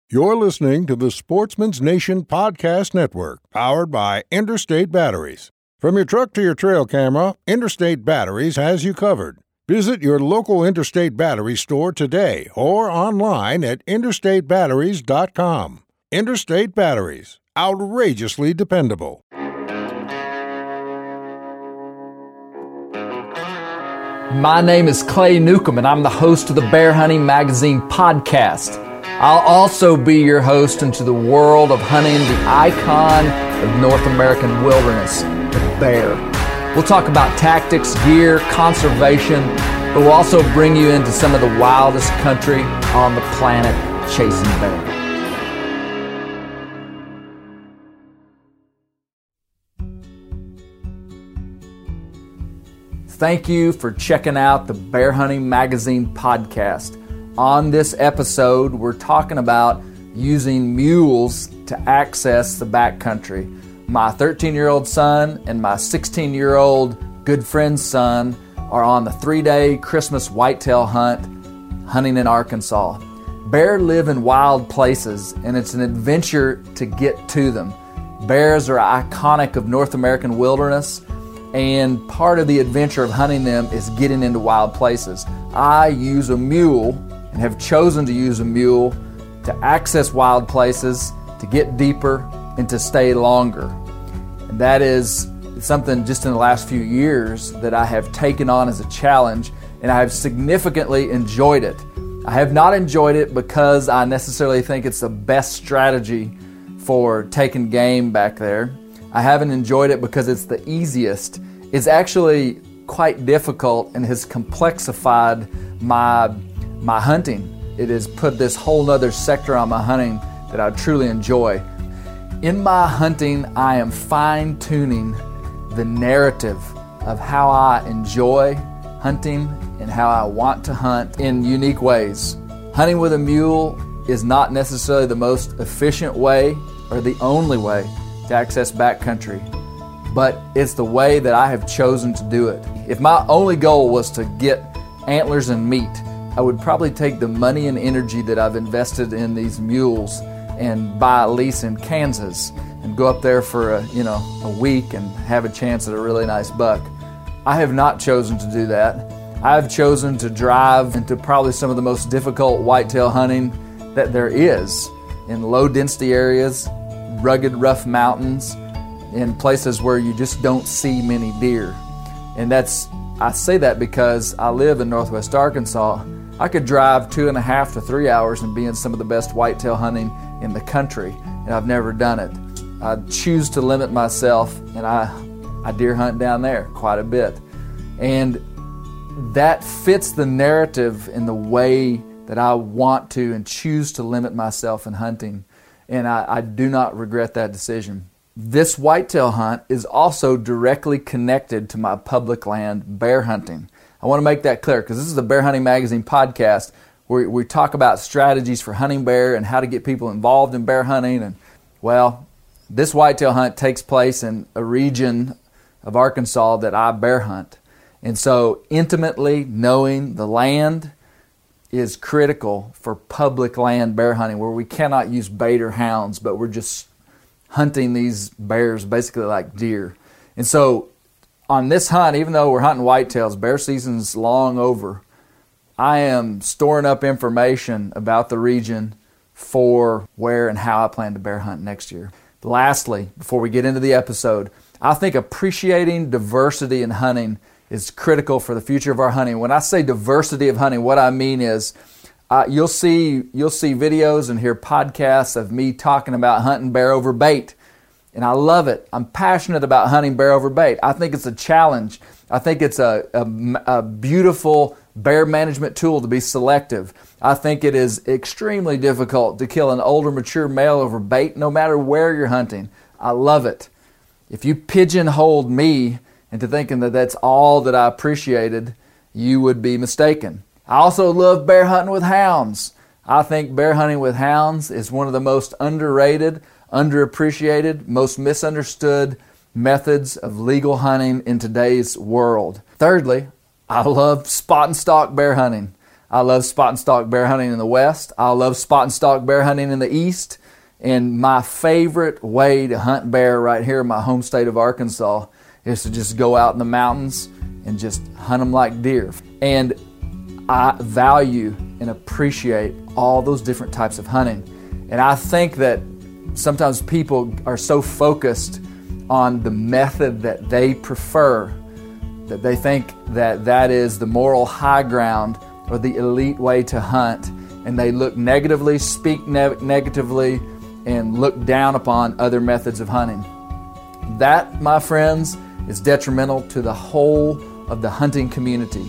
You're listening to the Sportsman's Nation Podcast Network, powered by Interstate Batteries. From your truck to your trail camera, Interstate Batteries has you covered. Visit your local Interstate Battery store today or online at interstatebatteries.com. Interstate Batteries, outrageously dependable. My name is Clay Newcomb, and I'm the host of the Bear Hunting Magazine podcast. I'll also be your host into the world of hunting the icon of North American wilderness, the bear. We'll talk about tactics, gear, conservation, but we'll also bring you into some of the wildest country on the planet chasing bear. Thank you for checking out the Bear Hunting Magazine podcast. On this episode, we're talking about using mules to access the backcountry. My 13-year-old son and my 16-year-old good friend's son are on the 3-day Christmas whitetail hunt, hunting in Arkansas. Bear live in wild places, and it's an adventure to get to them. Bears are iconic of North American wilderness, and part of the adventure of hunting them is getting into wild places. I use a mule and have chosen to use a mule to access wild places, to get deeper, and to stay longer. And that is something just in the last few years that I have taken on as a challenge, and I have significantly enjoyed it. I have not enjoyed it because I necessarily think it's the best strategy for taking game back there. I haven't enjoyed it because it's the easiest. It's actually quite difficult and has complexified my hunting. It has put this whole other sector on my hunting that I truly enjoy. In my hunting, I am fine-tuning the narrative of how I enjoy hunting and how I want to hunt in unique ways. Hunting with a mule is not necessarily the most efficient way or the only way to access backcountry, but it's the way that I have chosen to do it. If my only goal was to get antlers and meat, I would probably take the money and energy that I've invested in these mules and buy a lease in Kansas and go up there for a week and have a chance at a really nice buck. I have not chosen to do that. I've chosen to drive into probably some of the most difficult whitetail hunting that there is in low density areas, rugged, rough mountains, in places where you just don't see many deer. And I say that because I live in Northwest Arkansas. I could drive 2.5 to 3 hours and be in some of the best whitetail hunting in the country, and I've never done it. I choose to limit myself, and I deer hunt down there quite a bit. And that fits the narrative in the way that I want to and choose to limit myself in hunting. And I do not regret that decision. This whitetail hunt is also directly connected to my public land bear hunting. I want to make that clear because this is the Bear Hunting Magazine podcast where we talk about strategies for hunting bear and how to get people involved in bear hunting. And well, this whitetail hunt takes place in a region of Arkansas that I bear hunt. And so intimately knowing the land is critical for public land bear hunting where we cannot use bait or hounds, but we're just hunting these bears basically like deer. And so on this hunt, even though we're hunting whitetails, bear season's long over, I am storing up information about the region for where and how I plan to bear hunt next year. Lastly, before we get into the episode, I think appreciating diversity in hunting is critical for the future of our hunting. When I say diversity of hunting, what I mean is you'll see videos and hear podcasts of me talking about hunting bear over bait. And I love it. I'm passionate about hunting bear over bait. I think it's a challenge. I think it's a beautiful bear management tool to be selective. I think it is extremely difficult to kill an older, mature male over bait no matter where you're hunting. I love it. If you pigeonholed me into thinking that that's all that I appreciated, you would be mistaken. I also love bear hunting with hounds. I think bear hunting with hounds is one of the most underrated, underappreciated, most misunderstood methods of legal hunting in today's world. Thirdly, I love spot and stalk bear hunting. I love spot and stalk bear hunting in the West. I love spot and stalk bear hunting in the East. And my favorite way to hunt bear right here in my home state of Arkansas is to just go out in the mountains and just hunt them like deer. And I value and appreciate all those different types of hunting. And I think that sometimes people are so focused on the method that they prefer that they think that that is the moral high ground or the elite way to hunt. And they look negatively, speak negatively, and look down upon other methods of hunting. That, my friends, is detrimental to the whole of the hunting community.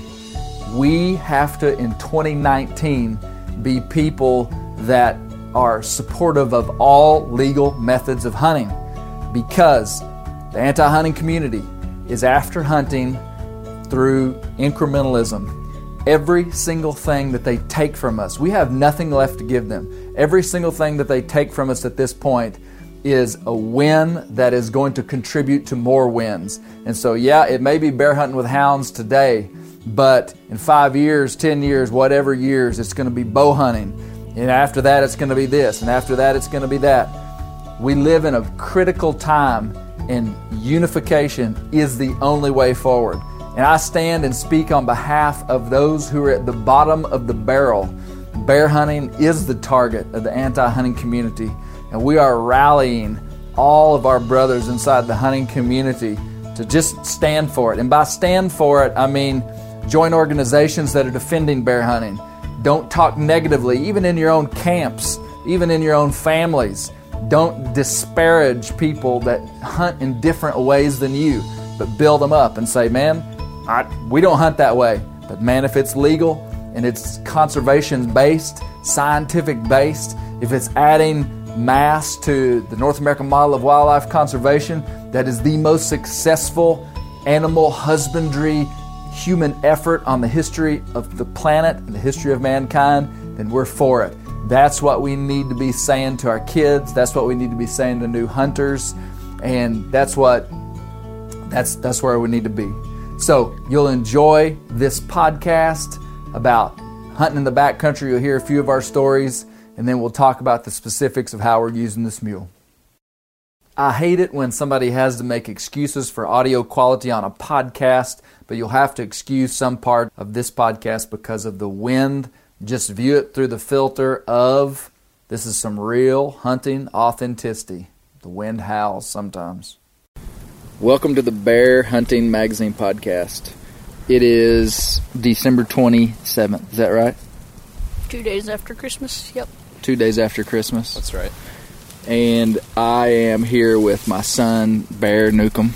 We have to, in 2019, be people that are supportive of all legal methods of hunting, because the anti-hunting community is after hunting through incrementalism. Every single thing that they take from us, we have nothing left to give them. Every single thing that they take from us at this point is a win that is going to contribute to more wins. And so, yeah, it may be bear hunting with hounds today, but in 5 years, 10 years, whatever years, it's going to be bow hunting. And after that, it's going to be this. And after that, it's going to be that. We live in a critical time, and unification is the only way forward. And I stand and speak on behalf of those who are at the bottom of the barrel. Bear hunting is the target of the anti-hunting community. And we are rallying all of our brothers inside the hunting community to just stand for it. And by stand for it, I mean join organizations that are defending bear hunting. Don't talk negatively, even in your own camps, even in your own families. Don't disparage people that hunt in different ways than you, but build them up and say, man, we don't hunt that way. But man, if it's legal and it's conservation-based, scientific-based, if it's adding mass to the North American model of wildlife conservation, that is the most successful animal husbandry human effort on the history of the planet and the history of mankind, then we're for it. That's what we need to be saying to our kids. That's what we need to be saying to new hunters. And that's where we need to be. So you'll enjoy this podcast about hunting in the backcountry. You'll hear a few of our stories, and then we'll talk about the specifics of how we're using this mule. I hate it when somebody has to make excuses for audio quality on a podcast, but you'll have to excuse some part of this podcast because of the wind. Just view it through the filter of, this is some real hunting authenticity. The wind howls sometimes. Welcome to the Bear Hunting Magazine podcast. It is December 27th. Is that right? 2 days after Christmas, yep. 2 days after Christmas. That's right. And I am here with my son, Bear Newcomb,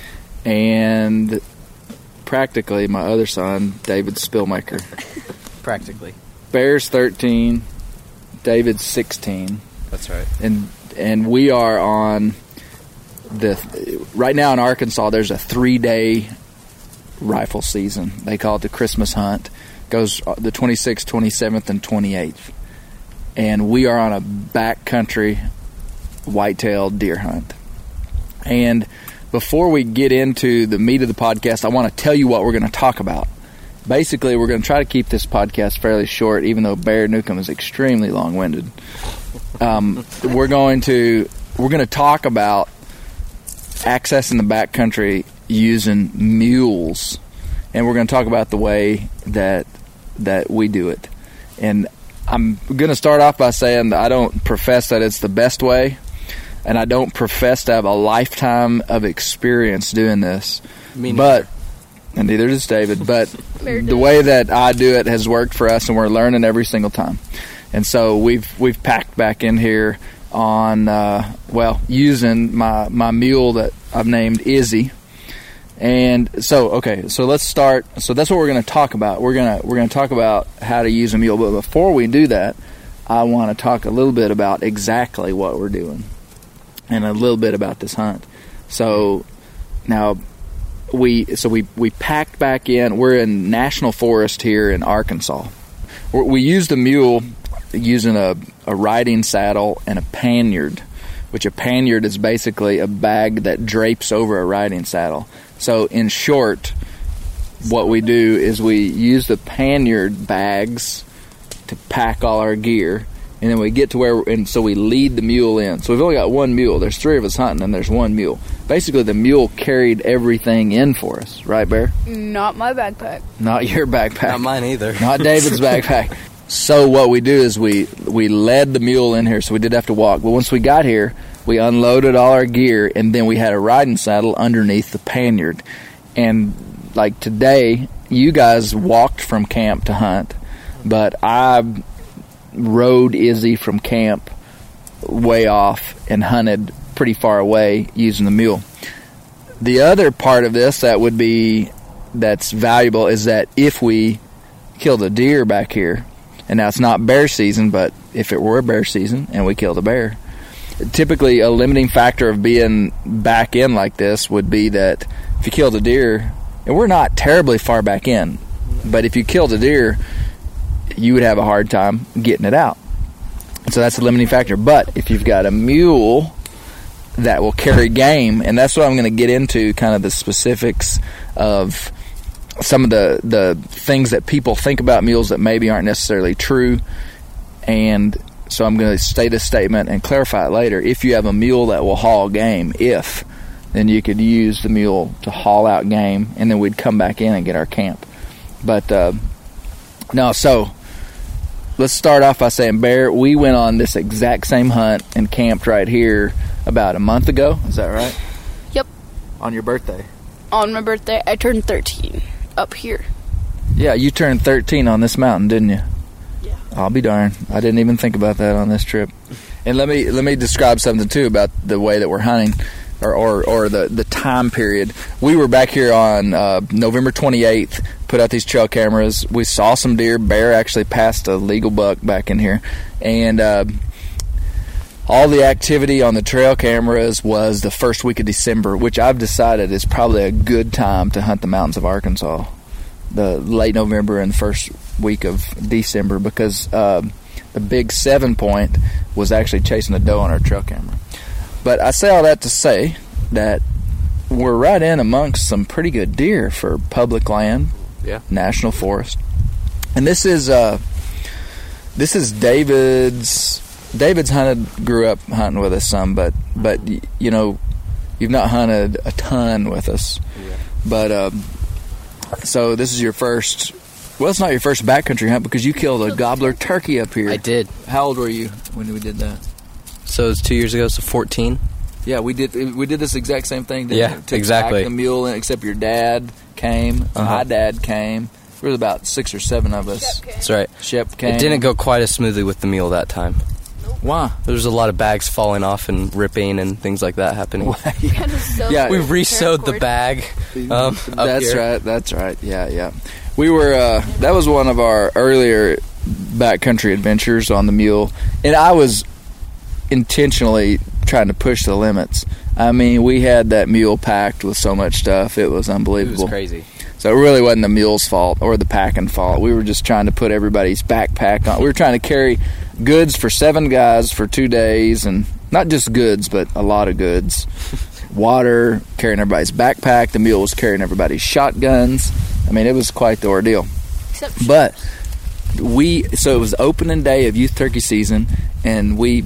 and practically my other son, David Spillmaker. Practically. Bear's 13, David's 16. That's right. And we are on right now in Arkansas, there's a 3-day rifle season. They call it the Christmas hunt. Goes the 26th, 27th, and 28th. And we are on a backcountry white-tailed deer hunt. And before we get into the meat of the podcast, I want to tell you what we're going to talk about. Basically, we're going to try to keep this podcast fairly short, even though Bear Newcomb is extremely long-winded. We're going to talk about accessing the backcountry using mules, and we're going to talk about the way that we do it. And I'm going to start off by saying that I don't profess that it's the best way, and I don't profess to have a lifetime of experience doing this. Me neither. And neither does David, but the way that I do it has worked for us, and we're learning every single time. And so we've packed back in here on using my mule that I've named Izzy. And so let's start. So that's what we're going to talk about. We're going to talk about how to use a mule. But before we do that, I want to talk a little bit about exactly what we're doing and a little bit about this hunt. So now we packed back in. We're in National Forest here in Arkansas. We used a mule using a riding saddle and a panniard, which a panniard is basically a bag that drapes over a riding saddle. So in short, what we do is we use the panniard bags to pack all our gear, and then we get to where, and so we lead the mule in. So we've only got one mule. There's 3 of us hunting, and there's one mule. Basically, the mule carried everything in for us, right, Bear? Not my backpack. Not your backpack. Not mine either. Not David's backpack. So what we do is we led the mule in here, so we did have to walk. But once we got here, we unloaded all our gear, and then we had a riding saddle underneath the panniard. And like today, you guys walked from camp to hunt, but I rode Izzy from camp way off and hunted pretty far away using the mule. The other part of this that's valuable is that if we killed a deer back here, and now it's not bear season, but if it were bear season and we killed a bear, typically a limiting factor of being back in like this would be that if you killed a deer, and we're not terribly far back in, but if you killed a deer, you would have a hard time getting it out. So that's a limiting factor. But if you've got a mule that will carry game, and that's what I'm going to get into, kind of the specifics of some of the things that people think about mules that maybe aren't necessarily true. And so I'm going to state a statement and clarify it later. If you have a mule that will haul game, then you could use the mule to haul out game, and then we'd come back in and get our camp. But no, so let's start off by saying, Bear, we went on this exact same hunt and camped right here about a month ago. Is that right? Yep. On your birthday? On my birthday, I turned 13 up here. Yeah, you turned 13 on this mountain, didn't you? Yeah. I'll be darned. I didn't even think about that on this trip. And let me describe something too about the way that we're hunting, or the time period. We were back here on November 28th, put out these trail cameras. We saw some deer. Bear actually passed a legal buck back in here. And all the activity on the trail cameras was the first week of December, which I've decided is probably a good time to hunt the mountains of Arkansas, the late November and first week of December, because the big 7-point was actually chasing a doe on our trail camera. But I say all that to say that we're right in amongst some pretty good deer for public land, national forest. And this is David's grew up hunting with us some, but you know, you've not hunted a ton with us. Yeah. But so this is your first. Well, it's not your first backcountry hunt because you killed a gobbler turkey up here. I did. How old were you when we did that? So it was 2 years ago, so 14. Yeah, we did this exact same thing. Yeah, exactly. The mule, except your dad came. My dad came. There was about 6 or 7 of us. That's right. Shep came. It didn't go quite as smoothly with the mule that time. Why? There was a lot of bags falling off and ripping and things like that happening. Yeah, we re-sewed the bag. That's right. Yeah. We were. That was one of our earlier backcountry adventures on the mule, and I was intentionally trying to push the limits. I mean, we had that mule packed with so much stuff; it was unbelievable. It was crazy. So it really wasn't the mule's fault or the packing fault. We were just trying to put everybody's backpack on. We were trying to carry goods for 7 guys for 2 days, and not just goods, but a lot of goods. Water, carrying everybody's backpack. The mule was carrying everybody's shotguns. I mean, it was quite the ordeal. But so it was opening day of youth turkey season, and we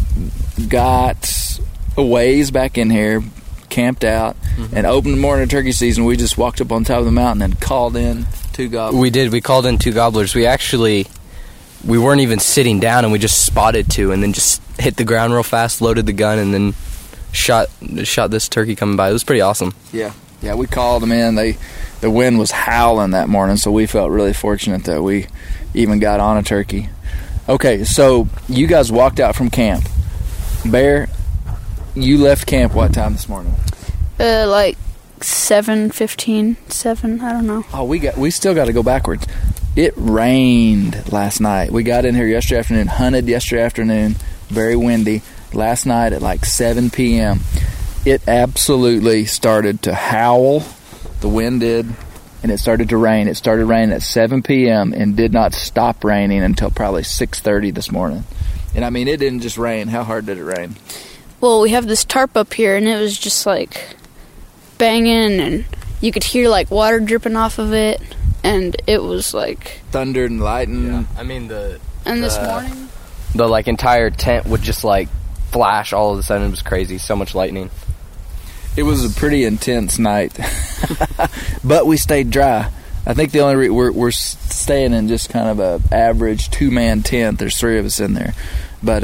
got a ways back in here, camped out, and opened the morning of turkey season. We just walked up on top of the mountain and called in 2 gobblers. We did. We called in 2 gobblers. We weren't even sitting down, and we just spotted 2 and then just hit the ground real fast, loaded the gun, and then shot this turkey coming by. It was pretty awesome. Yeah, we called them in. The wind was howling that morning, so we felt really fortunate that we even got on a turkey. Okay, so you guys walked out from camp. Bear, you left camp what time this morning? Like 7:15, 7, I don't know. Oh, we still got to go backwards. It rained last night. We got in here yesterday afternoon, hunted yesterday afternoon, very windy. Last night at like 7 p.m., it absolutely started to howl. The wind did, and it started to rain. It started raining at 7 p.m. and did not stop raining until probably 6:30 this morning. And I mean, it didn't just rain. How hard did it rain? Well, we have this tarp up here, and it was just like banging, and you could hear like water dripping off of it, and it was like thunder and lightning. Yeah. I mean And this morning, the like entire tent would just like flash all of a sudden. It was crazy. So much lightning. It was a pretty intense night, but we stayed dry. I think the only we're staying in just kind of a average 2-man tent. There's 3 of us in there, but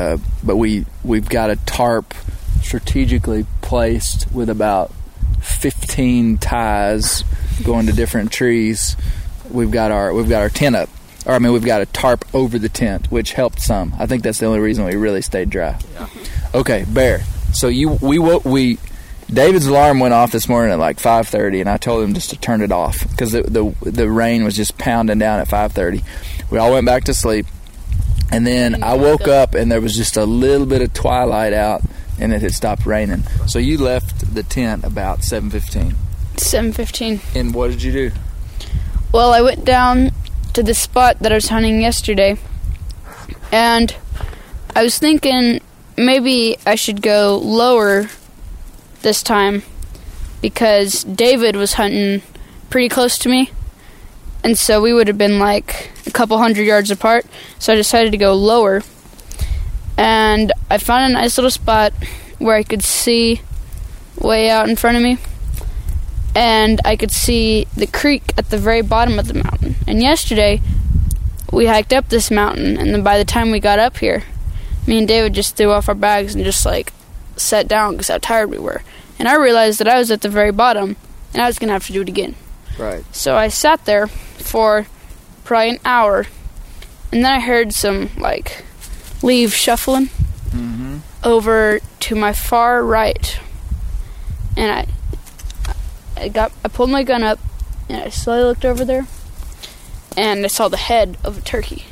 we've got a tarp strategically placed with about 15 ties going to different trees. We've got our tent up. Or, I mean, we've got a tarp over the tent, which helped some. I think that's the only reason we really stayed dry. Yeah. Okay, Bear. So David's alarm went off this morning at like 5:30, and I told him just to turn it off because the rain was just pounding down at 5:30. We all went back to sleep, and then I woke up and there was just a little bit of twilight out, and it had stopped raining. So you left the tent about 7:15. 7:15. And what did you do? Well, I went down to the spot that I was hunting yesterday, and I was thinking maybe I should go lower this time because David was hunting pretty close to me, and so we would have been like a couple 100 yards apart. So I decided to go lower, and I found a nice little spot where I could see way out in front of me, and I could see the creek at the very bottom of the mountain. And yesterday we hiked up this mountain, and then by the time we got up here, me and David just threw off our bags and just like sat down because how tired we were. And I realized that I was at the very bottom and I was going to have to do it again. Right. So I sat there for probably an hour, and then I heard some like leaves shuffling over to my far right. And I pulled my gun up and I slowly looked over there and I saw the head of a turkey.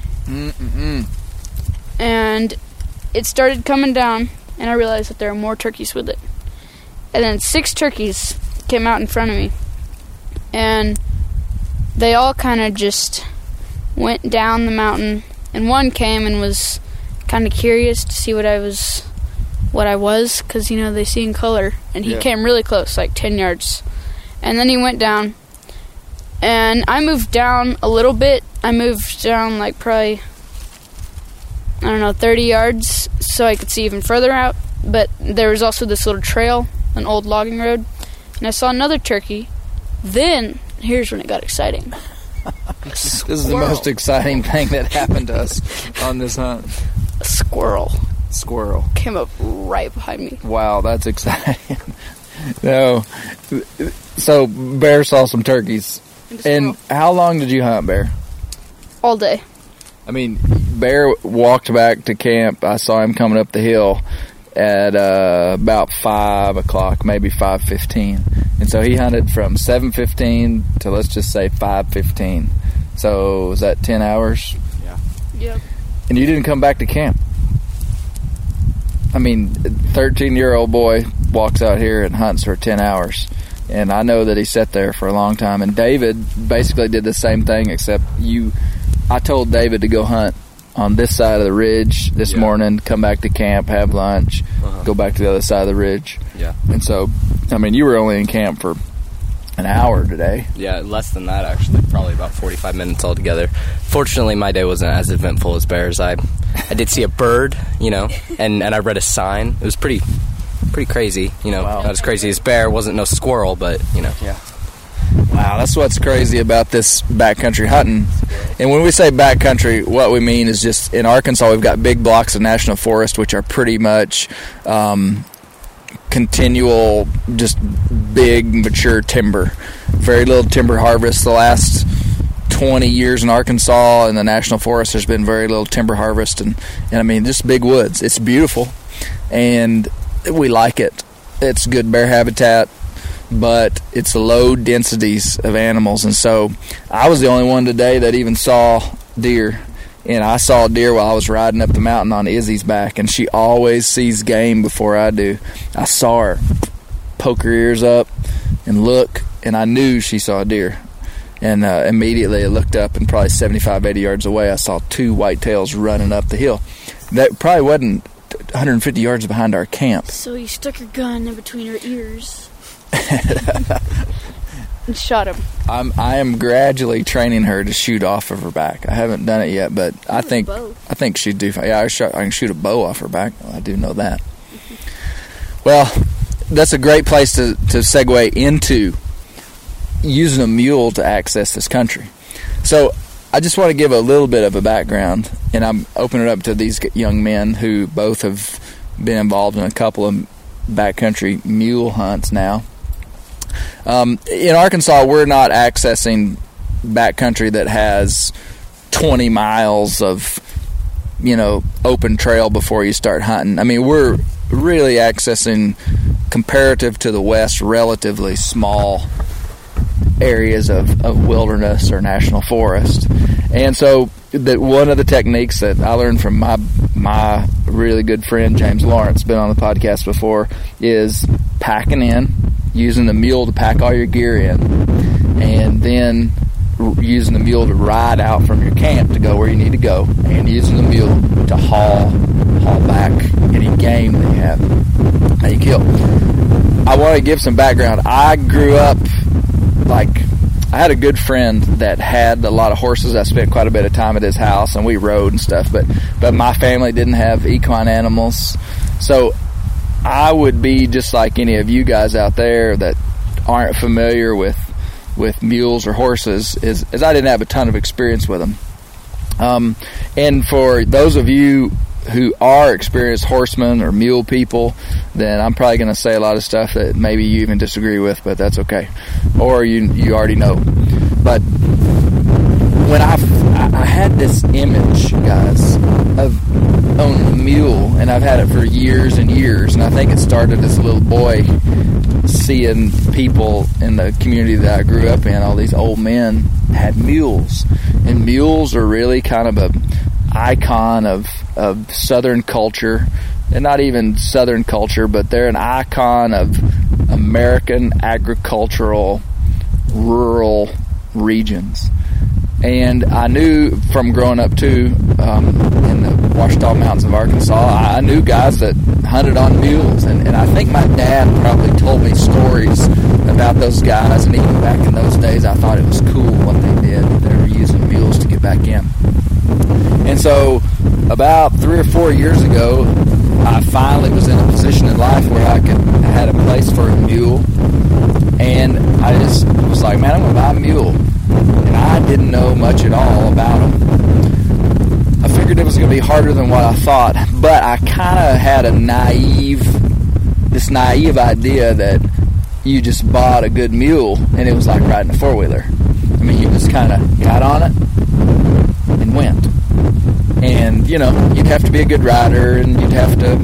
And it started coming down, and I realized that there were more turkeys with it. And then 6 turkeys came out in front of me, and they all kind of just went down the mountain, and one came and was kind of curious to see what I was, because, you know, they see in color, and he came really close, like 10 yards. And then he went down, and I moved down a little bit. I moved down like probably, 30 yards, so I could see even further out. But there was also this little trail, an old logging road, and I saw another turkey. Then, here's when it got exciting. This is the most exciting thing that happened to us on this hunt. A squirrel Came up right behind me. Wow, that's exciting. No. So, Bear saw some turkeys. And how long did you hunt, Bear? All day. I mean, Bear walked back to camp. I saw him coming up the hill at about 5 o'clock, maybe 5:15. And so he hunted from 7:15 to, let's just say, 5:15. So was that 10 hours? Yeah. Yep. And you didn't come back to camp. I mean, 13-year-old boy walks out here and hunts for 10 hours. And I know that he sat there for a long time. And David basically did the same thing, except I told David to go hunt on this side of the ridge this morning, come back to camp, have lunch, go back to the other side of the ridge. Yeah. And so, I mean, you were only in camp for an hour today. Yeah, less than that, actually. Probably about 45 minutes altogether. Fortunately, my day wasn't as eventful as Bear's. I did see a bird, and I read a sign. It was pretty crazy, Wow. Not as crazy as Bear. Wasn't no squirrel, but, Yeah. Wow, that's what's crazy about this backcountry hunting. And when we say backcountry, what we mean is just in Arkansas, we've got big blocks of national forest, which are pretty much continual, just big, mature timber. Very little timber harvest. The last 20 years in Arkansas in the national forest, there's been very little timber harvest. And I mean, just big woods. It's beautiful, and we like it. It's good bear habitat, but it's low densities of animals. And so I was the only one today that even saw deer. And I saw a deer while I was riding up the mountain on Izzy's back, and she always sees game before I do. I saw her poke her ears up and look, and I knew she saw a deer. And immediately I looked up, and probably 75, 80 yards away, I saw 2 whitetails running up the hill. That probably wasn't 150 yards behind our camp. So you stuck your gun in between her ears. and shot him. I am gradually training her to shoot off of her back. I haven't done it yet, but I think she'd do fine. Yeah, I can shoot a bow off her back. Well, I do know that. Well, that's a great place to segue into using a mule to access this country. So I just want to give a little bit of a background, and I'm opening it up to these young men who both have been involved in a couple of backcountry mule hunts now. In Arkansas, we're not accessing backcountry that has 20 miles of, open trail before you start hunting. I mean, we're really accessing, comparative to the West, relatively small areas of wilderness or national forest. And so that one of the techniques that I learned from my really good friend James Lawrence, been on the podcast before, is packing in, using the mule to pack all your gear in, and then using the mule to ride out from your camp to go where you need to go, and using the mule to haul back any game that you have that you kill. I want to give some background. I grew up, I had a good friend that had a lot of horses. I spent quite a bit of time at his house, and we rode and stuff, but my family didn't have equine animals. So I would be just like any of you guys out there that aren't familiar with mules or horses, is I didn't have a ton of experience with them. And for those of you who are experienced horsemen or mule people, then I'm probably going to say a lot of stuff that maybe you even disagree with, but that's okay. Or you already know. But when I had this image, guys, of owning a mule, and I've had it for years and years, and I think it started as a little boy seeing people in the community that I grew up in, all these old men had mules. And mules are really kind of a icon of Southern culture, and not even Southern culture, but they're an icon of American agricultural rural regions. And I knew from growing up too, in the Ouachita Mountains of Arkansas, I knew guys that hunted on mules, and I think my dad probably told me stories about those guys, and even back in those days I thought it was cool what they did. They were using mules to get back in. And so about 3 or 4 years ago, I finally was in a position in life where I had a place for a mule, and I just was like, man, I'm going to buy a mule. And I didn't know much at all about them. I figured it was going to be harder than what I thought, but I kind of had this naive idea that you just bought a good mule and it was like riding a four-wheeler. I mean, you just kind of got on it and went. And, you'd have to be a good rider, and you'd have to,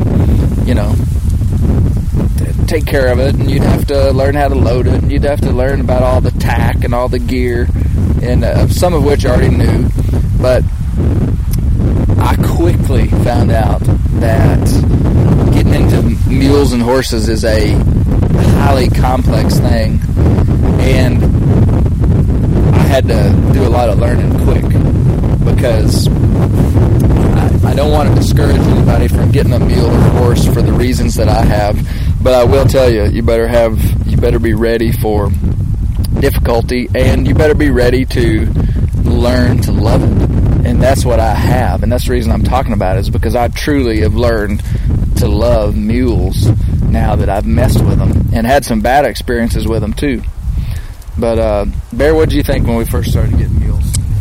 take care of it, and you'd have to learn how to load it, and you'd have to learn about all the tack and all the gear, and some of which I already knew. But I quickly found out that getting into mules and horses is a highly complex thing, and I had to do a lot of learning quick, because I don't want to discourage anybody from getting a mule or horse for the reasons that I have, but I will tell you, you better be ready for difficulty, and you better be ready to learn to love it. And that's what I have, and that's the reason I'm talking about it, is because I truly have learned to love mules now that I've messed with them, and had some bad experiences with them too. But Bear, what did you think when we first started getting mules?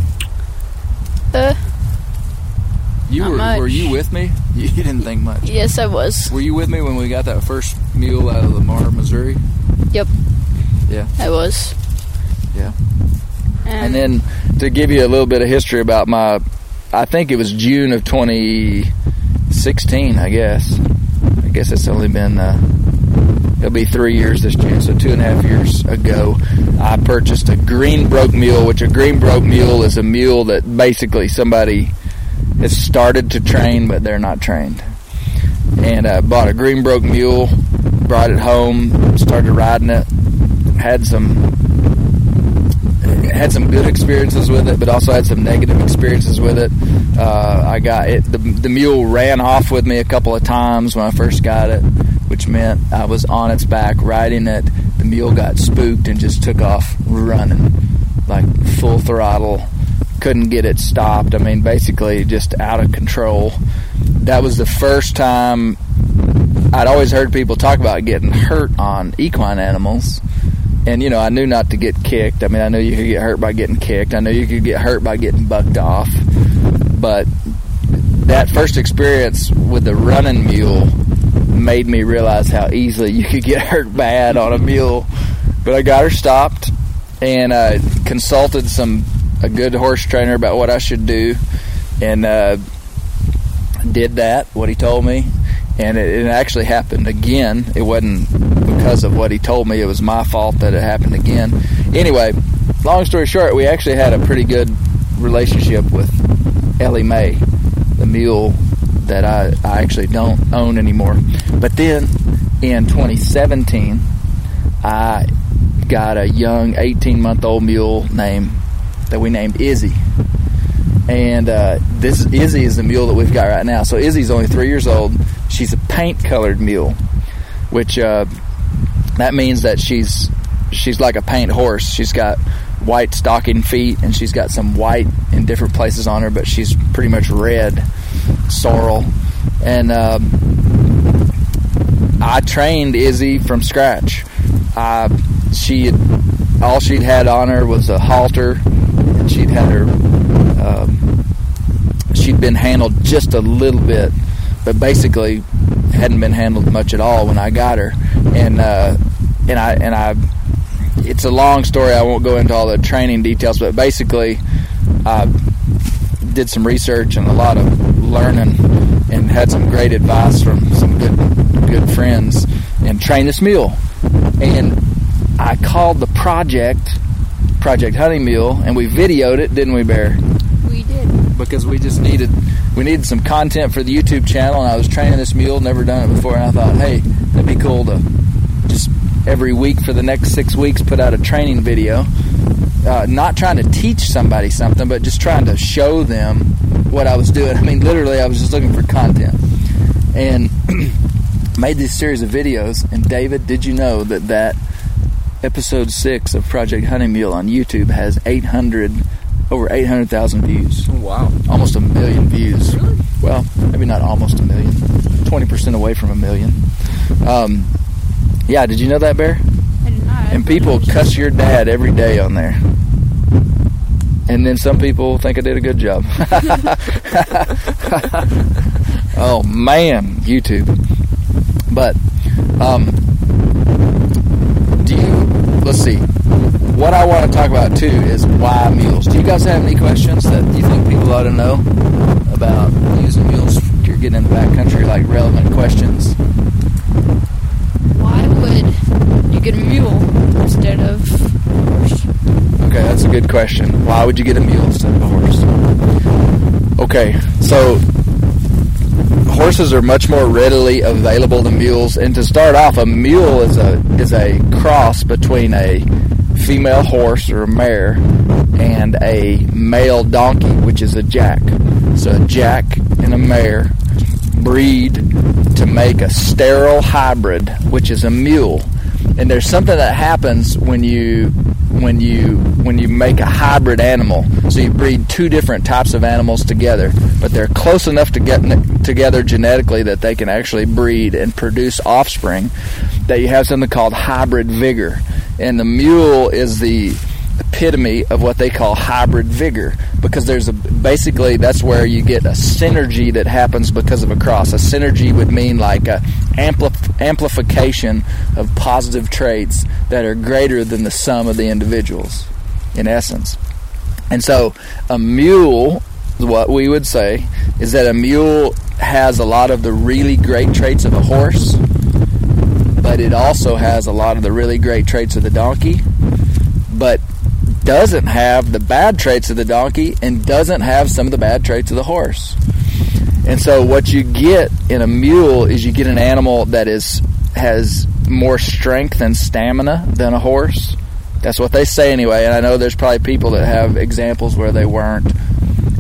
Were you with me? You didn't think much. Yes, I was. Were you with me when we got that first mule out of Lamar, Missouri? Yep. Yeah. I was. Yeah. And then to give you a little bit of history about I think it was June of 2016, I guess. I guess it's only been, it'll be 3 years this June, so 2.5 years ago, I purchased a Greenbroke mule, which a Greenbroke mule is a mule that basically somebody has started to train, but they're not trained. And I bought a Greenbroke mule, brought it home, started riding it, had some good experiences with it, but also had some negative experiences with it. I got it. The mule ran off with me a couple of times when I first got it, which meant I was on its back riding it. the mule got spooked and just took off running, like full throttle. Couldn't get it stopped. I mean, basically just out of control. That was the first time. I'd always heard people talk about getting hurt on equine animals. And, you know, I knew not to get kicked. I mean, I knew you could get hurt by getting kicked. I knew you could get hurt by getting bucked off. But that first experience with the running mule made me realize how easily you could get hurt bad on a mule. But I got her stopped and consulted a good horse trainer about what I should do, and did that, what he told me. And it actually happened again. It wasn't because of what he told me. It was my fault that it happened again. Anyway, long story short, we actually had a pretty good relationship with Ellie Mae, the mule that I actually don't own anymore. But then in 2017, I got a young 18-month-old mule that we named Izzy. And this Izzy is the mule that we've got right now. So Izzy's only 3 years old. She's a paint-colored mule, which that means that she's like a paint horse. She's got white stocking feet, and she's got some white in different places on her, but she's pretty much red sorrel. And I trained Izzy from scratch. All she'd had on her was a halter, and she'd been handled just a little bit, but basically hadn't been handled much at all when I got her. And it's a long story. I won't go into all the training details, but basically I did some research and a lot of learning and had some great advice from some good friends and trained this mule. And I called the Project Honey Mule, and we videoed it, didn't we, Bear? We did. Because we needed some content for the YouTube channel, and I was training this mule, never done it before, and I thought, hey, that'd be cool to just every week for the next 6 weeks put out a training video. Not trying to teach somebody something, but just trying to show them what I was doing. I mean, literally, I was just looking for content. And made this series of videos, and David, did you know that episode 6 of Project Honey Mule on YouTube has over 800,000 views. Wow. Almost 1 million views. Really? Well, maybe not almost 1 million. 20% away from 1 million. Yeah, did you know that, Bear? I did not. And people cuss your dad every day on there. And then some people think I did a good job. Oh, man, YouTube. But, let's see. What I want to talk about, too, is why mules. Do you guys have any questions that you think people ought to know about using mules if you're getting in the backcountry, like relevant questions? Why would you get a mule instead of a horse? Okay, that's a good question. Why would you get a mule instead of a horse? Okay, so horses are much more readily available than mules. And to start off, a mule is a cross between a female horse or a mare and a male donkey, which is a jack. So a jack and a mare breed to make a sterile hybrid, which is a mule. And there's something that happens when you make a hybrid animal. So you breed two different types of animals together, but they're close enough to get together genetically that they can actually breed and produce offspring, that you have something called hybrid vigor. And the mule is the epitome of what they call hybrid vigor, because basically that's where you get a synergy that happens because of a cross. A synergy would mean like a amplification of positive traits that are greater than the sum of the individuals, in essence. And so a mule, what we would say is that a mule has a lot of the really great traits of a horse, but it also has a lot of the really great traits of the donkey, but doesn't have the bad traits of the donkey and doesn't have some of the bad traits of the horse. And so what you get in a mule is you get an animal that has more strength and stamina than a horse. That's what they say anyway, and I know there's probably people that have examples where they weren't.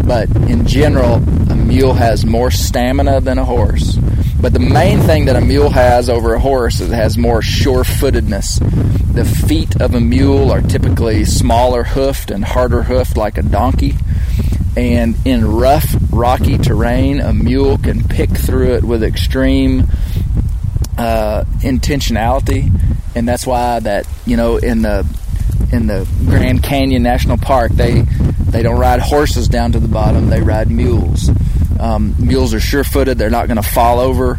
but in general, a mule has more stamina than a horse. But the main thing that a mule has over a horse is it has more sure-footedness. The feet of a mule are typically smaller hoofed and harder hoofed like a donkey. And in rough, rocky terrain, a mule can pick through it with extreme intentionality. And that's why that, in the Grand Canyon National Park, they don't ride horses down to the bottom, they ride mules. Mules are sure-footed, they're not going to fall over.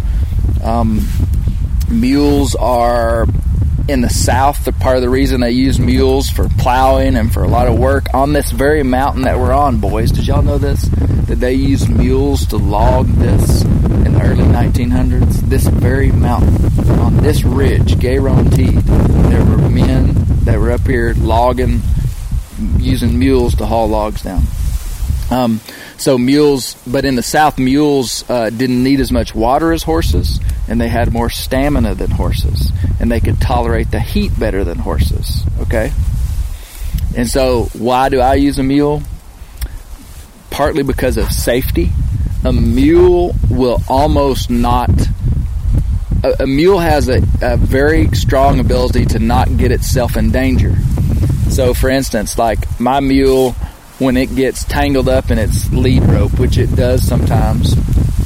Mules are, in the South, part of the reason they use mules for plowing and for a lot of work. On this very mountain that we're on, boys, did y'all know this? That they used mules to log this in the early 1900s? This very mountain, on this ridge, Guérontied, there were men that were up here logging, using mules to haul logs down. So mules, but in the South, mules didn't need as much water as horses, and they had more stamina than horses, and they could tolerate the heat better than horses, okay? And so why do I use a mule? Partly because of safety. A mule will almost not... A mule has a very strong ability to not get itself in danger. So, for instance, like my mule, when it gets tangled up in its lead rope, which it does sometimes,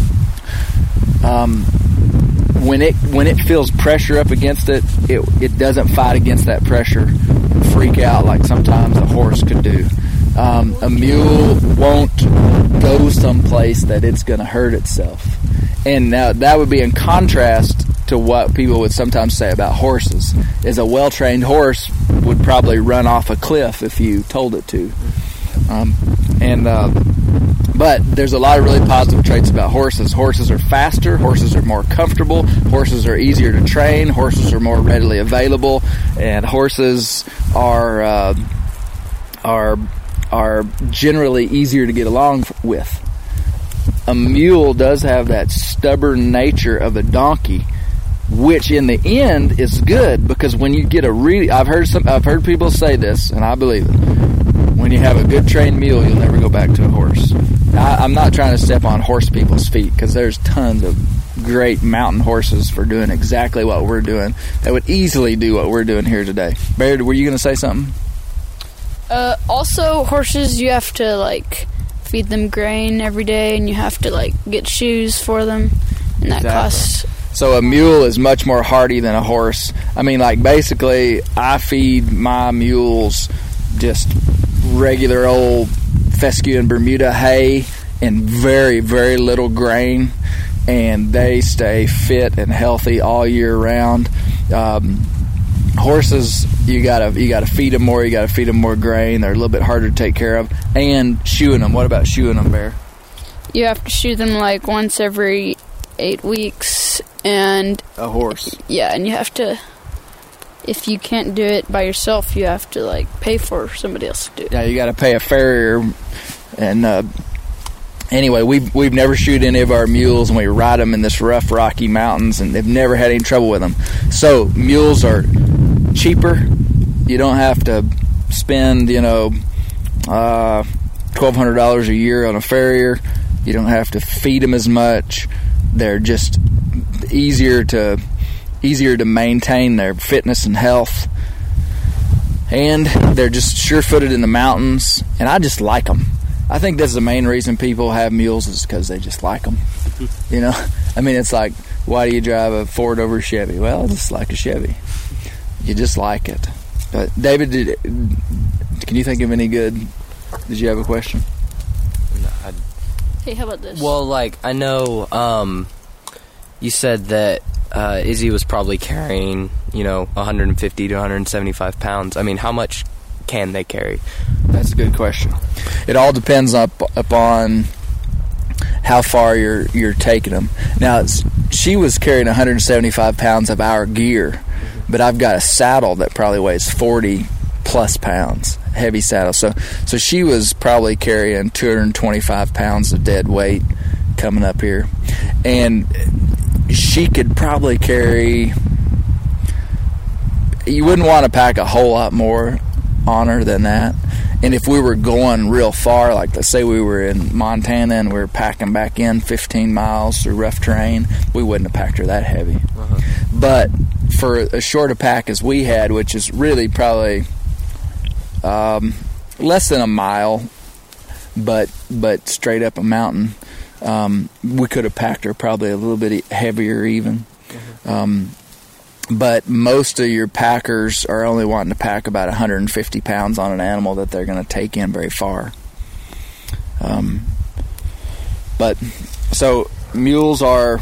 when it feels pressure up against it, it doesn't fight against that pressure and freak out like sometimes a horse could do. A mule won't go someplace that it's going to hurt itself. And now that would be in contrast to what people would sometimes say about horses. Is a well-trained horse would probably run off a cliff if you told it to. But there's a lot of really positive traits about horses. Horses are faster. Horses are more comfortable. Horses are easier to train. Horses are more readily available, and horses are generally easier to get along with. A mule does have that stubborn nature of a donkey, which in the end is good, because when you get I've heard people say this, and I believe it. When you have a good trained mule, you'll never go back to a horse. I'm not trying to step on horse people's feet, because there's tons of great mountain horses for doing exactly what we're doing that would easily do what we're doing here today. Baird, were you going to say something? Also, horses, you have to feed them grain every day, and you have to get shoes for them, and that costs. So a mule is much more hardy than a horse. I mean, basically, I feed my mules just regular old fescue and Bermuda hay and very, very little grain, and they stay fit and healthy all year round. Horses, you gotta feed them more. You gotta feed them more grain. They're a little bit harder to take care of. And shoeing them. What about shoeing them, Bear? You have to shoe them once every 8 weeks. And a horse. Yeah, and you have to. If you can't do it by yourself, you have to pay for somebody else to do it. Yeah, you got to pay a farrier. And anyway, we've never shoed any of our mules, and we ride them in this rough, rocky mountains, and they've never had any trouble with them. So mules are cheaper. You don't have to spend $1,200 a year on a farrier. You don't have to feed them as much. They're just easier to maintain their fitness and health, and they're just sure-footed in the mountains, and I just like them. I think that's the main reason people have mules, is because they just like them. I mean, it's like, why do you drive a Ford over a Chevy? Well, it's just like a Chevy. You just like it. But David, can you think of any good? Did you have a question? No, Hey, how about this? Well, I know you said that Izzy was probably carrying, 150 to 175 pounds. I mean, how much can they carry? That's a good question. It all depends upon how far you're taking them. Now, she was carrying 175 pounds of our gear, but I've got a saddle that probably weighs 40 plus pounds, heavy saddle. So she was probably carrying 225 pounds of dead weight coming up here, and she could probably carry. You wouldn't want to pack a whole lot more on her than that. And if we were going real far, like let's say we were in Montana and we were packing back in 15 miles through rough terrain, we wouldn't have packed her that heavy. But for as short a pack as we had, which is really probably less than a mile, but straight up a mountain, we could have packed her probably a little bit heavier even. But most of your packers are only wanting to pack about 150 pounds on an animal that they're going to take in very far. But so mules are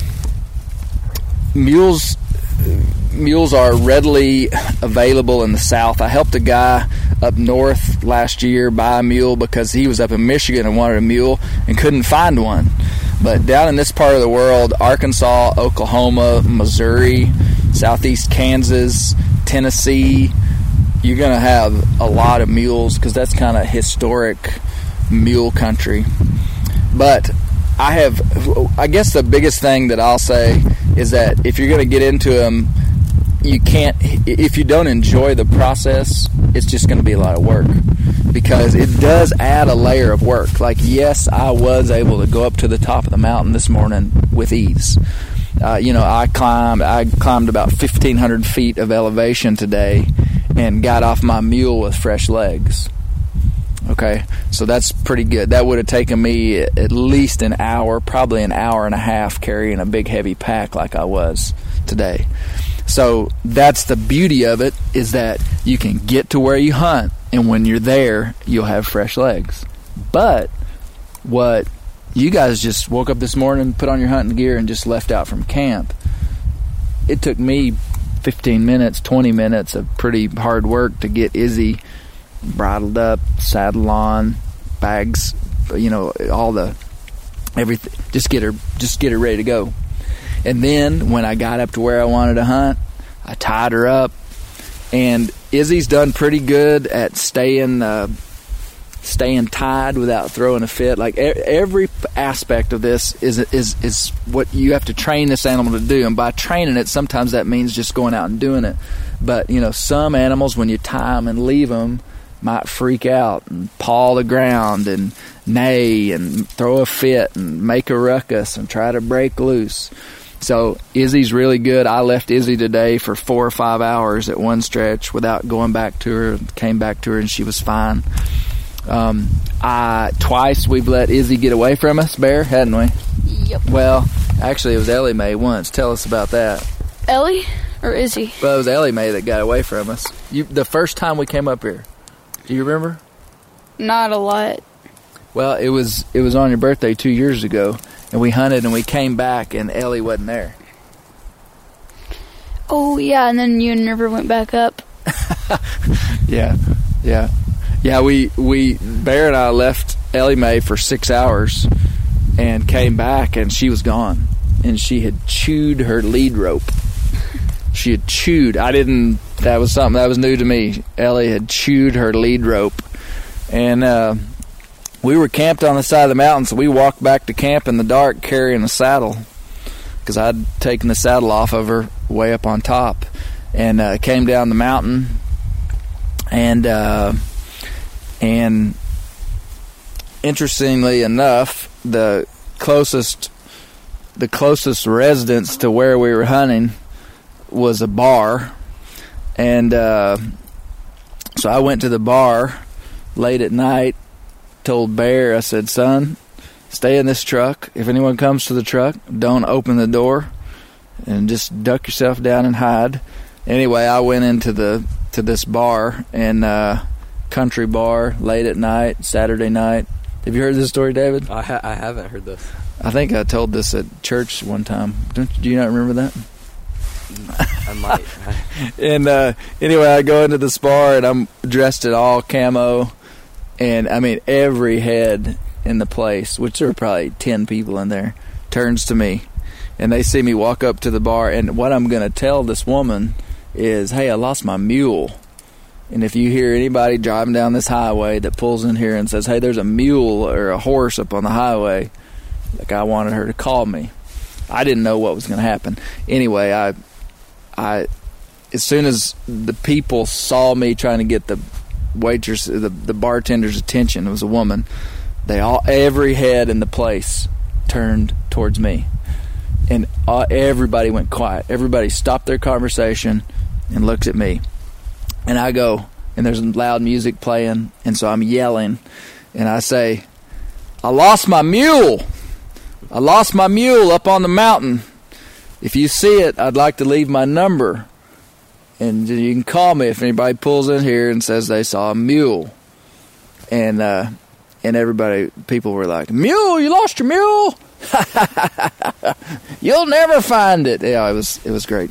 readily available in the South. I helped a guy up north last year buy a mule because he was up in Michigan and wanted a mule and couldn't find one. But down in this part of the world, Arkansas, Oklahoma, Missouri, southeast Kansas, Tennessee, you're going to have a lot of mules because that's kind of historic mule country. But I guess the biggest thing that I'll say is that if you're going to get into them, you can't, if you don't enjoy the process, it's just going to be a lot of work because it does add a layer of work. Like, yes, I was able to go up to the top of the mountain this morning with ease. I climbed about 1,500 feet of elevation today and got off my mule with fresh legs. Okay, so that's pretty good. That would have taken me at least an hour, probably an hour and a half carrying a big heavy pack like I was today. So that's the beauty of it, is that you can get to where you hunt, and when you're there, you'll have fresh legs. But what you guys just woke up this morning, put on your hunting gear, and just left out from camp, it took me 15 minutes, 20 minutes of pretty hard work to get Izzy bridled up, saddle on, bags, all the everything, just get her ready to go. And then when I got up to where I wanted to hunt, I tied her up, and Izzy's done pretty good at staying tied without throwing a fit. Like every aspect of this is what you have to train this animal to do, and by training it, sometimes that means just going out and doing it. But some animals, when you tie them and leave them, might freak out and paw the ground and neigh and throw a fit and make a ruckus and try to break loose. So Izzy's really good. I left Izzy today for 4 or 5 hours at one stretch without going back to her. Came back to her and she was fine. Twice we've let Izzy get away from us, Bear, hadn't we? Yep. Well, actually it was Ellie Mae once. Tell us about that. Ellie or Izzy? Well, it was Ellie Mae that got away from us. The first time we came up here. Do you remember? Not a lot. Well, it was on your birthday 2 years ago, and we hunted and we came back and Ellie wasn't there. Oh yeah, and then you and River went back up. Yeah. We Bear and I left Ellie Mae for 6 hours and came back and she was gone, and she had chewed her lead rope. She had chewed. That was something that was new to me. Ellie had chewed her lead rope. And we were camped on the side of the mountain, so we walked back to camp in the dark carrying a saddle, because I'd taken the saddle off of her way up on top, and came down the mountain. And interestingly enough, the closest residence to where we were hunting was a bar, and so I went to the bar late at night, told Bear, I said, son, stay in this truck. If anyone comes to the truck, don't open the door and just duck yourself down and hide. Anyway, I went into this bar, and country bar, late at night, Saturday night. Have you heard this story, David? I haven't heard this. I think I told this at church one time. Do you not remember that? I might. And anyway, I go into this bar, and I'm dressed in all camo, and I mean every head in the place, which there were probably 10 people in there, turns to me, and they see me walk up to the bar, and what I'm going to tell this woman is, hey, I lost my mule. And if you hear anybody driving down this highway that pulls in here and says, hey, there's a mule or a horse up on the highway, like, I wanted her to call me. I didn't know what was going to happen. Anyway, I as soon as the people saw me trying to get the waitress, the bartender's attention. It was a woman. Every head in the place turned towards me, and everybody went quiet. Everybody stopped their conversation and looked at me, and I go, and there's loud music playing, and so I'm yelling, and I say, I lost my mule up on the mountain. If you see it, I'd like to leave my number, and you can call me if anybody pulls in here and says they saw a mule. And people were like, mule, you lost your mule? You'll never find it. Yeah, it was great.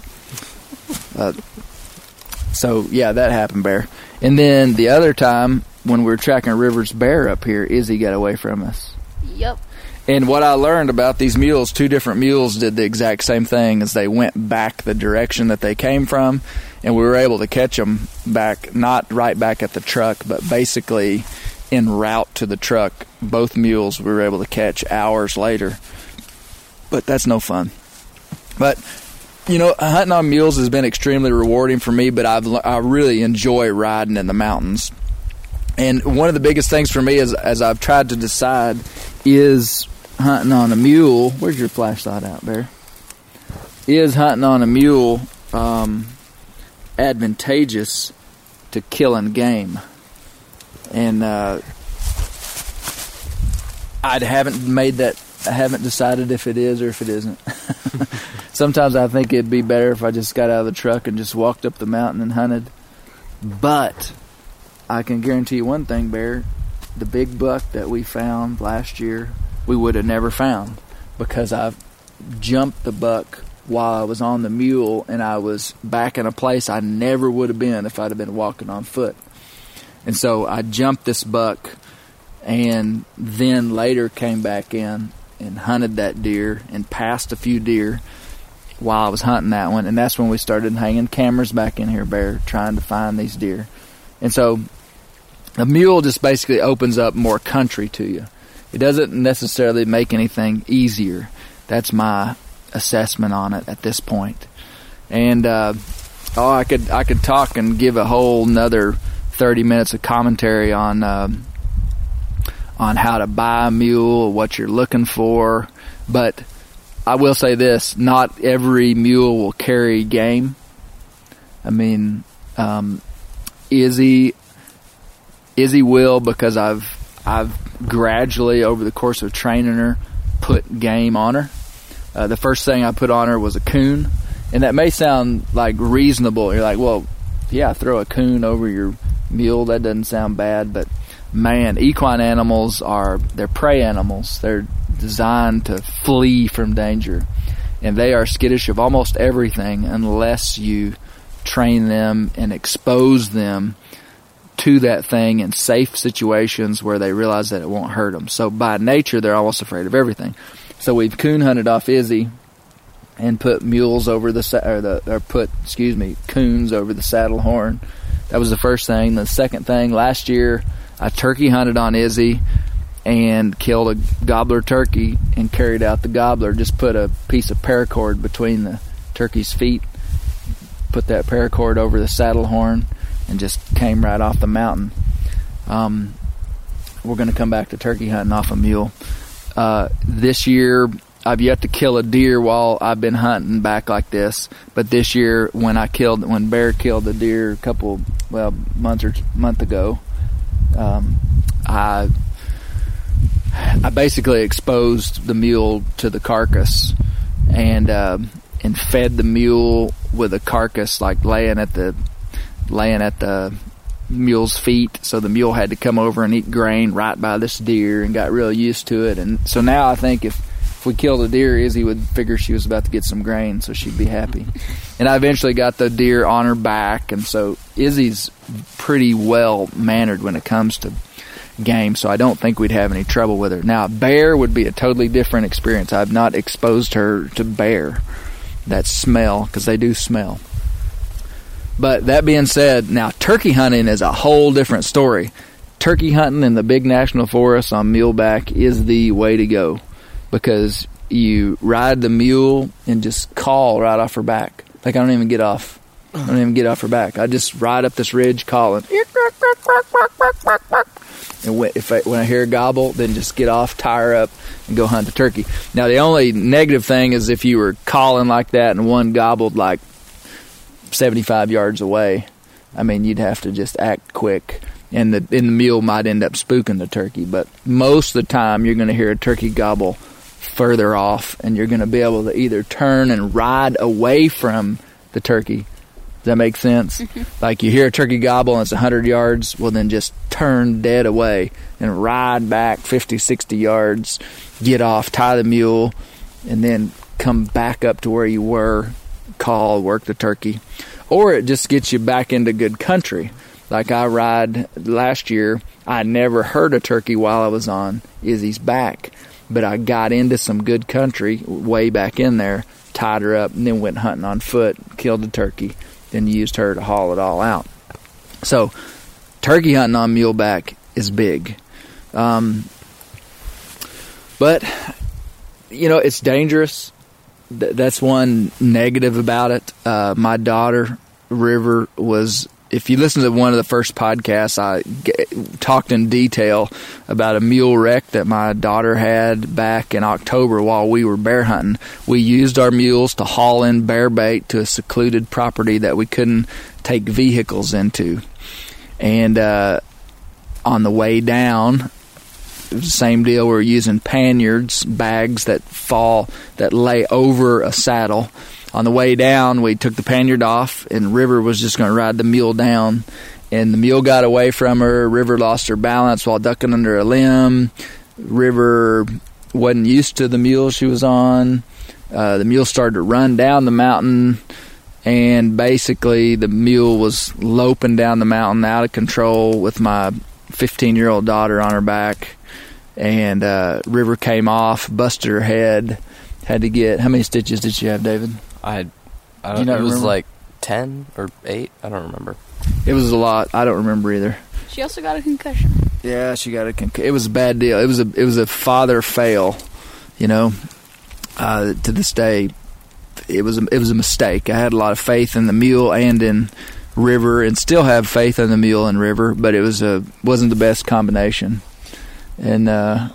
So yeah, that happened, Bear. And then the other time when we were tracking a Rivers bear up here, Izzy got away from us. Yep. And what I learned about these mules, 2 different mules did the exact same thing, as they went back the direction that they came from, and we were able to catch them back, not right back at the truck, but basically en route to the truck. Both mules we were able to catch hours later. But that's no fun. But, you know, hunting on mules has been extremely rewarding for me, but I really enjoy riding in the mountains. And one of the biggest things for me is, as I've tried to decide, is hunting on a mule. Where's your flashlight out, Bear? Is hunting on a mule advantageous to killing game? And I haven't decided if it is or if it isn't. Sometimes I think it'd be better if I just got out of the truck and just walked up the mountain and hunted. But I can guarantee you one thing, Bear. The big buck that we found last year, we would have never found, because I jumped the buck while I was on the mule, and I was back in a place I never would have been if I'd have been walking on foot. And so I jumped this buck, and then later came back in and hunted that deer and passed a few deer while I was hunting that one. And that's when we started hanging cameras back in here, Bear, trying to find these deer. And so a mule just basically opens up more country to you. It doesn't necessarily make anything easier. That's my assessment on it at this point. And I could talk and give a whole another 30 minutes of commentary on how to buy a mule, what you're looking for. But I will say this: not every mule will carry game. I mean, Izzy will, because I've gradually, over the course of training her, put game on her. The first thing I put on her was a coon, and that may sound like reasonable. You're like, well, yeah, throw a coon over your mule. That doesn't sound bad, but man, equine animals they're prey animals. They're designed to flee from danger, and they are skittish of almost everything unless you train them and expose them to that thing in safe situations where they realize that it won't hurt them. So by nature, they're almost afraid of everything. So we've coon hunted off Izzy and put coons over the saddle horn. That was the first thing. The second thing, last year I turkey hunted on Izzy and killed a gobbler turkey and carried out the gobbler. Just put a piece of paracord between the turkey's feet, put that paracord over the saddle horn, and just came right off the mountain. We're going to come back to turkey hunting off a mule. This year, I've yet to kill a deer while I've been hunting back like this. But this year, when Bear killed the deer a month ago, I basically exposed the mule to the carcass and fed the mule with a carcass, like laying at the mule's feet. So the mule had to come over and eat grain right by this deer and got real used to it. And so now I think if we killed a deer, Izzy would figure she was about to get some grain, so she'd be happy. And I eventually got the deer on her back, and so Izzy's pretty well mannered when it comes to game, so I don't think we'd have any trouble with her. Now, bear would be a totally different experience. I've not exposed her to bear, that smell, because they do smell. But that being said, now turkey hunting is a whole different story. Turkey hunting in the big national forests on muleback is the way to go, because you ride the mule and just call right off her back. Like, I don't even get off I don't even get off her back. I just ride up this ridge calling. And when I hear a gobble, then just get off, tie her up, and go hunt the turkey. Now, the only negative thing is if you were calling like that and one gobbled like 75 yards away, I mean, you'd have to just act quick. And the mule might end up spooking the turkey. But most of the time, you're going to hear a turkey gobble further off, and you're going to be able to either turn and ride away from the turkey. Does that make sense? Like you hear a turkey gobble and it's 100 yards, well then just turn dead away and ride back 50, 60 yards, get off, tie the mule, and then come back up to where you were, call, work the turkey. Or it just gets you back into good country. Like I ride last year, I never heard a turkey while I was on Izzy's back, but I got into some good country way back in there, tied her up, and then went hunting on foot, killed the turkey, then used her to haul it all out. So turkey hunting on muleback is big. But, you know, it's dangerous. That's one negative about it. My daughter, River, was... If you listen to one of the first podcasts, I talked in detail about a mule wreck that my daughter had back in October while we were bear hunting. We used our mules to haul in bear bait to a secluded property that we couldn't take vehicles into. And on the way down, it was the same deal. We were using panniers, bags that lay over a saddle. On the way down, we took the panniard off, and River was just going to ride the mule down. And the mule got away from her. River lost her balance while ducking under a limb. River wasn't used to the mule she was on. The mule started to run down the mountain, and basically the mule was loping down the mountain out of control with my 15-year-old daughter on her back. And River came off, busted her head, had to get... How many stitches did she have, David? I don't know. It was like 10 or 8. I don't remember. It was a lot. I don't remember either. She also got a concussion. Yeah, she got a concussion. It was a bad deal. It was a father fail, you know. To this day, it was a mistake. I had a lot of faith in the mule and in River, and still have faith in the mule and River, but it wasn't the best combination. And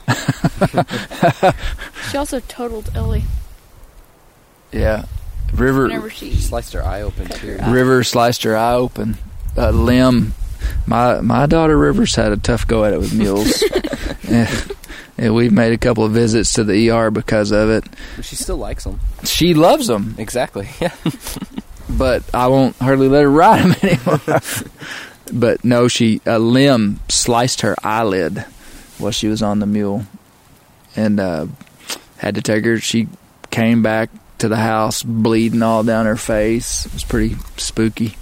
she also totaled Ellie. Yeah. River sliced her eye open too. River sliced her eye open. Limb. My daughter River's had a tough go at it with mules. And we've made a couple of visits to the ER because of it. But she still likes them. She loves them. Exactly. Yeah. But I won't hardly let her ride them anymore. But no, a limb sliced her eyelid while she was on the mule, and had to take her. She came back to the house bleeding all down her face. It was pretty spooky.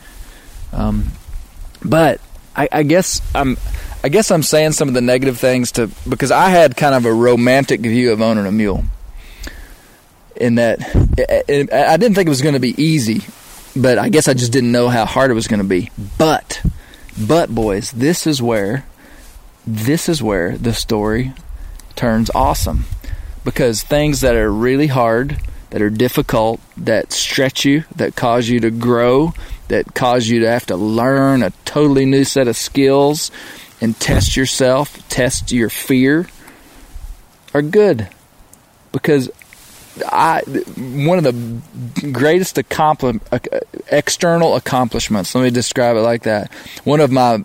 But I guess I'm saying some of the negative things because I had kind of a romantic view of owning a mule. In that I didn't think it was going to be easy, but I guess I just didn't know how hard it was going to be. But boys, this is where the story turns awesome, because things that are really hard, that are difficult, that stretch you, that cause you to grow, that cause you to have to learn a totally new set of skills and test yourself, test your fear, are good. Because one of the greatest external accomplishments, let me describe it like that, one of my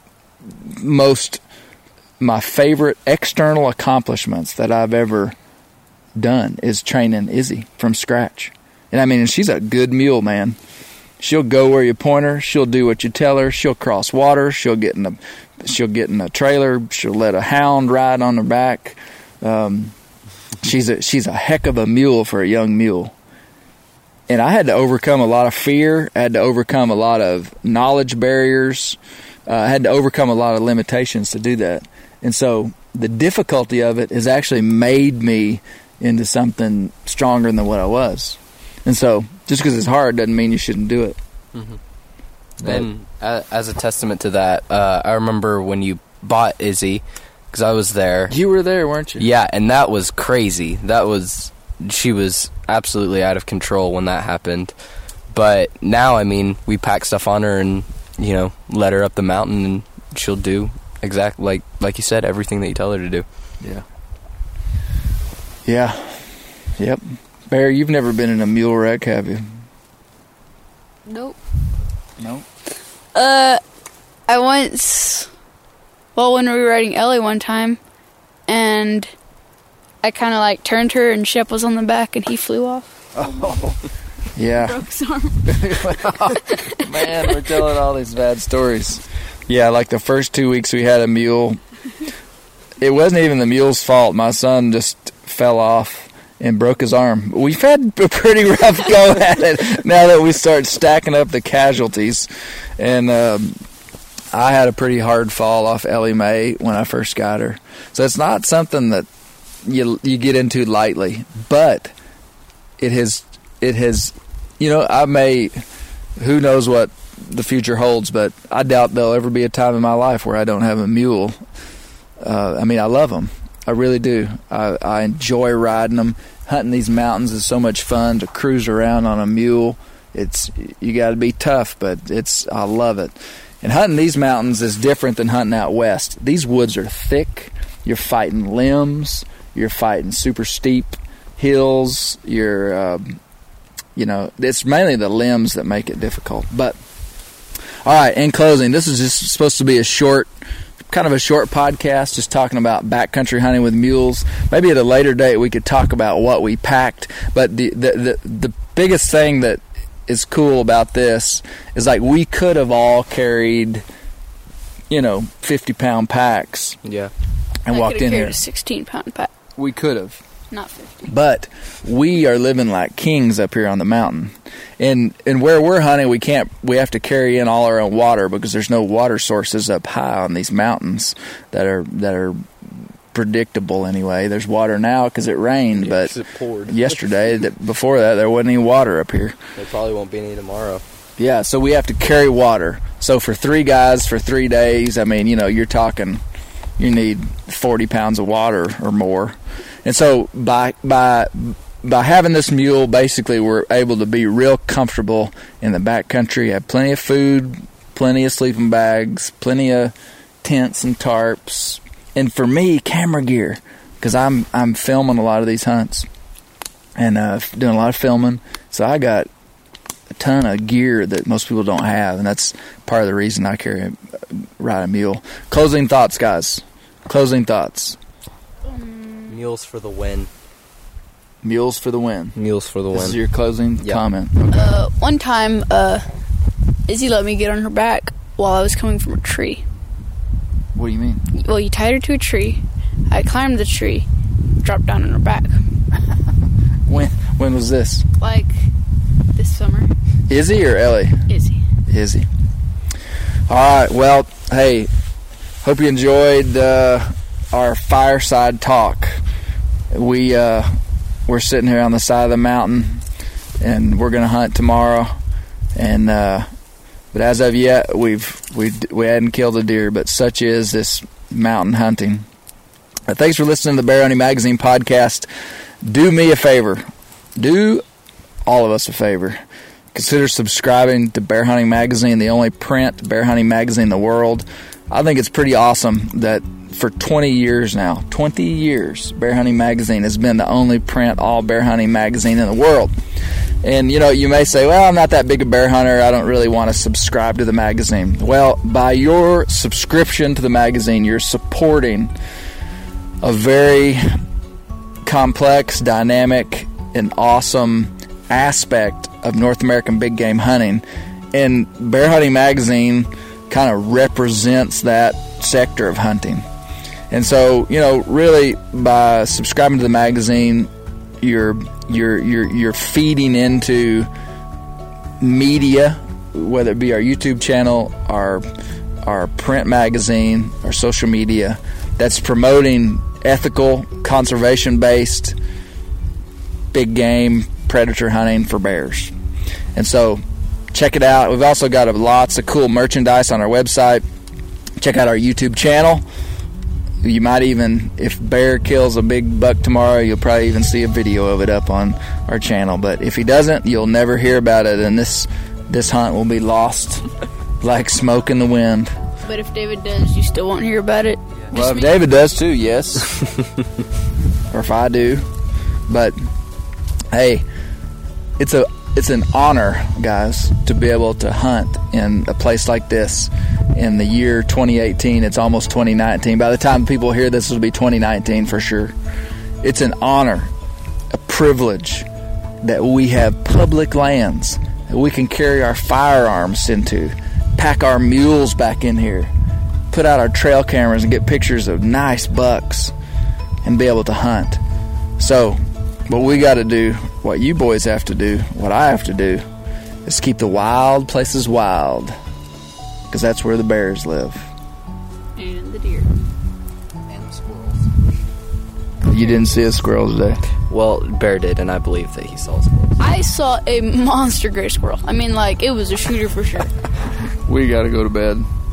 favorite external accomplishments that I've ever done is training Izzy from scratch. And she's a good mule, man. She'll go where you point her. She'll do what you tell her. She'll cross water. She'll get in a trailer. She'll let a hound ride on her back. She's a heck of a mule for a young mule. And I had to overcome a lot of fear. I had to overcome a lot of knowledge barriers. I had to overcome a lot of limitations to do that. And so the difficulty of it has actually made me into something stronger than what I was. And so just because it's hard doesn't mean you shouldn't do it. Mm-hmm. And as a testament to that, I remember when you bought Izzy, because I was there. You were there, weren't you? Yeah, and that was crazy. She was absolutely out of control when that happened. But now, I mean, we pack stuff on her and, let her up the mountain, and she'll do exactly like you said, everything that you tell her to do. Yeah. Yep. Bear, you've never been in a mule wreck, have you? Nope. No. I once, when we were riding Ellie one time, and I kind of turned her, and Shep was on the back, and he flew off. Oh. Yeah. Broke his arm. Man, we're telling all these bad stories. Yeah, the first 2 weeks we had a mule. It wasn't even the mule's fault. My son just fell off and broke his arm. We've had a pretty rough go at it now that we start stacking up the casualties. And I had a pretty hard fall off Ellie Mae when I first got her. So it's not something that you get into lightly. But it has who knows what the future holds, but I doubt there'll ever be a time in my life where I don't have a mule. I love them. I really do. I enjoy riding them. Hunting these mountains is so much fun to cruise around on a mule. You got to be tough, but I love it. And hunting these mountains is different than hunting out west. These woods are thick. You're fighting limbs. You're fighting super steep hills. It's mainly the limbs that make it difficult. But, all right, in closing, this is just supposed to be a short podcast, just talking about backcountry hunting with mules. Maybe at a later date we could talk about what we packed. But the biggest thing that is cool about this is we could have all carried, 50-pound packs. Yeah. And walked in here. A 16-pound pack. We could have. Not 50. But we are living like kings up here on the mountain. And where we're hunting, we have to carry in all our own water because there's no water sources up high on these mountains that are predictable anyway. There's water now because it rained, but it poured. Yesterday, before that, there wasn't any water up here. There probably won't be any tomorrow. Yeah, so we have to carry water. So for 3 guys for 3 days, you're talking, you need 40 pounds of water or more. And so by having this mule, basically we're able to be real comfortable in the backcountry, have plenty of food, plenty of sleeping bags, plenty of tents and tarps, and for me, camera gear, because I'm filming a lot of these hunts and doing a lot of filming. So I got a ton of gear that most people don't have, and that's part of the reason I ride a mule. Closing thoughts, guys. Closing thoughts. Mules for the win. Mules for the win. Mules for the win. This is your closing comment. Okay. One time, Izzy let me get on her back while I was coming from a tree. What do you mean? Well, you tied her to a tree. I climbed the tree, dropped down on her back. When was this? This summer. Izzy or Ellie? Izzy. All right. Well, hey, hope you enjoyed our fireside talk. We're sitting here on the side of the mountain, and we're going to hunt tomorrow. And but as of yet, we hadn't killed a deer. But such is this mountain hunting. Thanks for listening to the Bear Hunting Magazine podcast. Do me a favor. Do all of us a favor. Consider subscribing to Bear Hunting Magazine, the only print bear hunting magazine in the world. I think it's pretty awesome that for 20 years now, 20 years, Bear Hunting Magazine has been the only print all bear hunting magazine in the world. And, you may say, well, I'm not that big a bear hunter. I don't really want to subscribe to the magazine. Well, by your subscription to the magazine, you're supporting a very complex, dynamic, and awesome aspect of North American big game hunting. And Bear Hunting Magazine kind of represents that sector of hunting. And so, really by subscribing to the magazine, you're feeding into media, whether it be our YouTube channel, our print magazine, our social media, that's promoting ethical, conservation-based big game predator hunting for bears. And so check it out. We've also got lots of cool merchandise on our website. Check out our YouTube channel. You might even, if bear kills a big buck tomorrow, you'll probably even see a video of it up on our channel. But if he doesn't, you'll never hear about it, and this hunt will be lost like smoke in the wind. But if David does, you still won't hear about it? Well, if David does too, yes. Or if I do. But, hey, it's an honor, guys, to be able to hunt in a place like this in the year 2018. It's almost 2019. By the time people hear this, it'll be 2019 for sure. It's an honor, a privilege that we have public lands that we can carry our firearms into, pack our mules back in here, put out our trail cameras and get pictures of nice bucks and be able to hunt. So what we got to do, what you boys have to do, what I have to do, is keep the wild places wild, because that's where the bears live. And the deer. And the squirrels. You didn't see a squirrel today? Well, Bear did, and I believe that he saw squirrels. I saw a monster gray squirrel. I mean, like, it was a shooter for sure. We got to go to bed.